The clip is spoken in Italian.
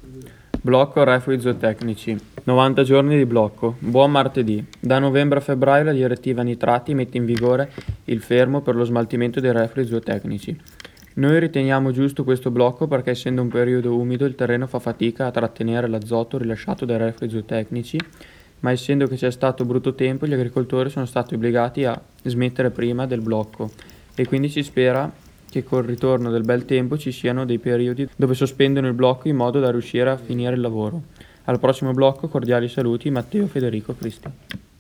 Blocco reflui zootecnici. 90 giorni di blocco. Buon martedì. Da novembre a febbraio la direttiva nitrati mette in vigore il fermo per lo smaltimento dei reflui zootecnici. Noi riteniamo giusto questo blocco perché essendo un periodo umido il terreno fa fatica a trattenere l'azoto rilasciato dai reflui zootecnici, ma essendo che c'è stato brutto tempo gli agricoltori sono stati obbligati a smettere prima del blocco e quindi si spera che col ritorno del bel tempo ci siano dei periodi dove sospendono il blocco in modo da riuscire a finire il lavoro. Al prossimo blocco, cordiali saluti, Matteo Federico Cristi.